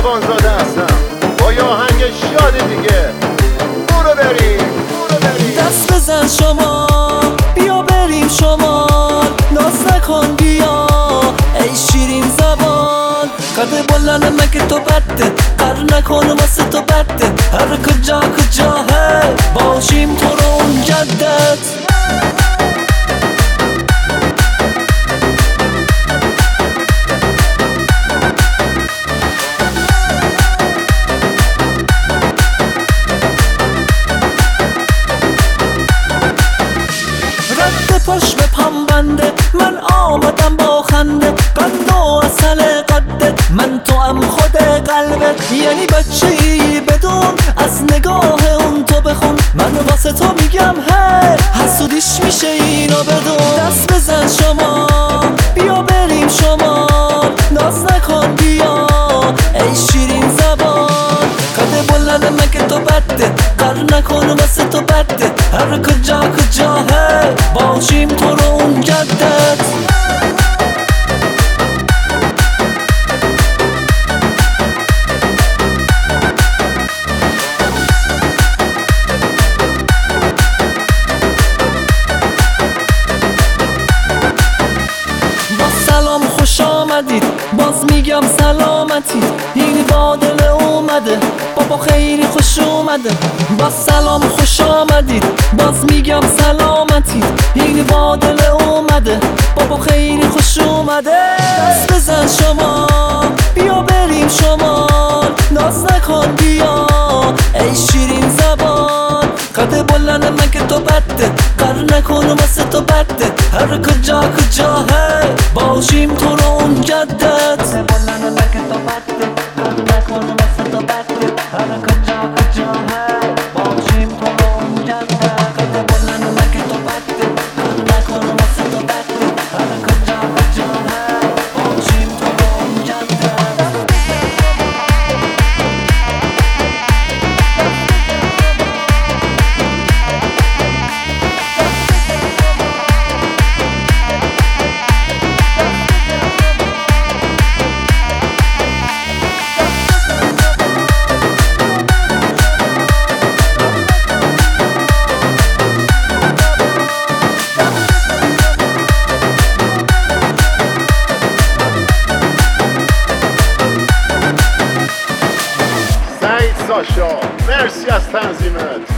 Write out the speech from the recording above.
جوانزاده هستم با یه آهنگ شاد دیگه. برو بریم دست بزن شما بیا بریم شما، ناز نکن بیا ای شیرین زبان. قد بلند مگه تو بده، قر نکن واسه تو بده. هر کجا باشیم تو رو اون جدت. پاش به پام بنده، من آمدم با خنده. قند و اصل قدت، من تو هم خود قلبت. یعنی بچه ای بدون از نگاه اون تو بخون. من واسه تو میگم هی حسودیش میشه اینو بدون. دست بزن شما بیا بریم شما، ناز نکن بیا ای شیرین زبان. قد بلند مگه تو بده، قر نکن واسه تو بده. هر کجا باشیم تو رو اون جدت. با سلام خوش آمدید، باز میگم سلامتی. این بادل اومده بابا خیلی خوش اومده. با سلام خوش آمدید، باز میگم سلامتی. این بادل اومده بابا خیلی خوش اومده. دست بزن شما بیا بریم شما، ناز نکن بیا ای شیرین زبان. قد بلند مگه تو بده، قر نکن واسه تو بده. هر کجا باشیم تو رو اون جدت. قد بلند مگه تو بده، قر نکن واسه تو بده. هر کجا باشیم تو رو اون جدت. قد بلند مگه تو بده، قر نکن واسه تو بده. هر کجا باشیم تو رو اون جدت. سعید ساشا مرسی از تنظیمت.